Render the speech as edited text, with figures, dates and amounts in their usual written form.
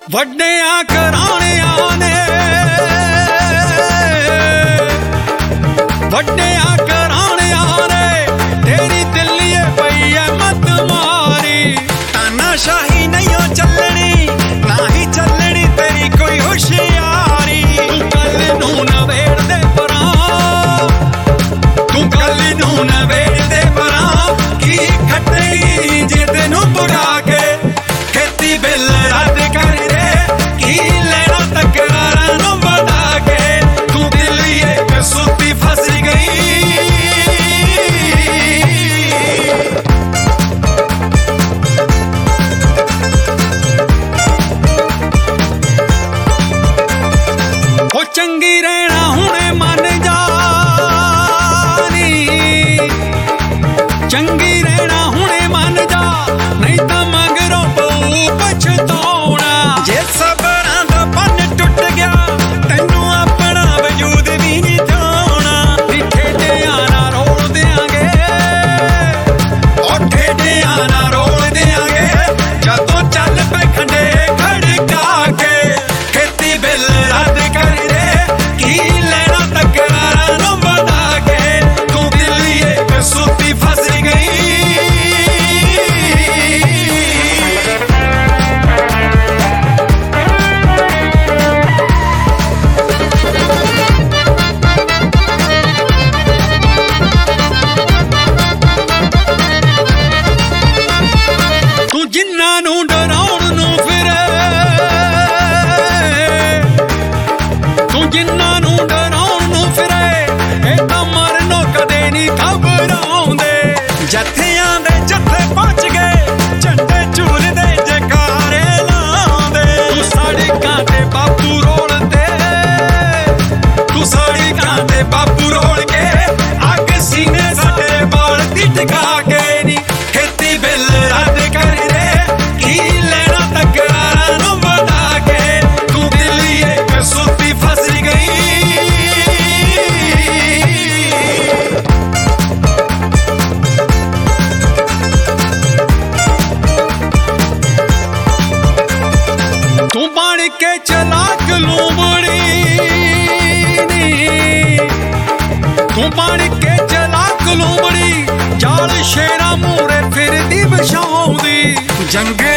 ਵੱਡਿਆਂ ਘਰਾਣਿਆਂ ਨੇ ਵੱਡਿਆਂ ਘਰਾਣਿਆਂ ਨੇ ਤੇਰੀ ਦਿੱਲੀਏ ਪਈ ਐ ਮੱਤ ਮਾਰੀ। ਤਾਨਾਸ਼ਾਹੀ ਨਹੀਂ ਓ ਚੱਲਣੀ ਨਾ ਹੀ ਚੱਲਣੀ ਤੇਰੀ ਕੋਈ ਹੁਸ਼ਿਆਰੀ। ਤੂੰ ਗੱਲ ਨੂੰ ਨਵੇੜ ਦੇ ਪਰਾਂ ਤੂੰ ਗੱਲ ਨੂੰ ਨਵੇੜ ਦੇ ਪਰਾਂ ਕੀ ਖੱਟੇਗੀ ਜੇ ਤੈਨੂੰ ਬੁਰਾ ਕੇ ਖੇਤੀ ਬਿੱਲ ਰੱਦ ਕਰ ਦੇ ਕੀ ਲੈਣਾ ਤਕਰਾਰਾਂ ਨੂੰ ਵਧਾ ਕੇ। ਤੂੰ ਦਿੱਲੀਏ ਕਸੂਤੀ ਫਸ ਗਈ। ਉਹ ਚੰਗੀ ਰਹਿਣਾ ਹੁਣੇ ਮੰਨ ਜਾ ਨੀ ਚੰਗੀ ਰਹਿਣਾ ਹੁਣੇ ਮੰਨ ਜਾ ਨਹੀਂ ਤਾਂ ਮਗਰੋਂ ਪਊ ਪਛਤਾਉਣਾ। ਜੇ ਸਬਰਾਂ ਦਾ ਬੰਨ ਟੁੱਟ ਗਿਆ ਤੈਨੂੰ ਆਪਣਾ ਵਜੂਦ ਵੀ ਨਹੀਂ ਜਾਣਾ। ਨੀ ਠੇਡਿਆਂ ਨਾਲ ਰੋਲ ਦਿਆਂਗੇ ਉਹ ਠੇਡਿਆਂ ਨਾਲ ਰੋਲ ਦਿਆਂਗੇ ਜਦੋਂ ਚੱਲ ਪੈ ਖੰਡੇ ਖੜਕਾ ਕੇ। ਖੇਤੀ ਬਿੱਲ ਰੱਦ ਕਰ ਦੇ ਕੀ ਲੈਣਾ ਤਕਰਾਰਾਂ ਨੂੰ ਵਧਾ ਕੇ। ਤੂੰ ਦਿੱਲੀਏ ਕਸੂਤੀ ਫਸ ਗਈ। ਤੂੰ ਜਿੰਨਾਂ ਨੂੰ ਡਰਾਉਣ ਨੂੰ ਫਿਰੇ ਤੂੰ ਜਿੰਨਾਂ ਨੂੰ ਡਰਾਉਣ ਨੂੰ ਫਿਰੇ ਇਹ ਤਾਂ ਮਰਨੋਂ ਕਦੇ ਨਹੀਂ ਘਬਰਾਉਂਦੇ। ਜੱਥਿਆਂ ਦੇ ਜੱਥੇ ਪਹੁੰਚ ਗਏ ਝੰਡੇ ਝੂਲਦੇ ਜੈਕਾਰੇ ਲਾਉਂਦੇ। ਤੂੰ ਸੜਕਾਂ ਤੇ ਬਾਪੂ ਰੋਲਦੇ ਤੂੰ ਸੜਕਾਂ ਤੇ ਬਾਪੂ ਰੋਲ ਕੇ ਅੱਗ ਸੀਨੇ ਸਾਡੇ ਬਾਲ ਦੀ ਟਿਕਾ ਕੇ। ਨੀ ਖੇਤੀ ਬਿੱਲ ਰੱਦ ਕਰ ਦੇ ਕੀ ਲੈਣਾ ਤਕਰਾਰਾਂ ਨੂੰ ਵਧਾ ਕੇ। ਤੂੰ ਦਿੱਲੀਏ ਕਸੂਤੀ ਫਸ ਗਈ। ਤੂੰ ਬਣ ਕੇ ਚਲਾਕ ਲੂੰਬੜੀ ਨੀ ਤੂੰ ਬਣ ਕੇ ਚਲਾਕ ਲੂੰਬੜੀ ਜਾਲ ਸ਼ੇਰਾਂ ਮੂਹਰੇ ਫਿਰਦੀ ਵਿਛਾਉਂਦੀ। ਜੰਗ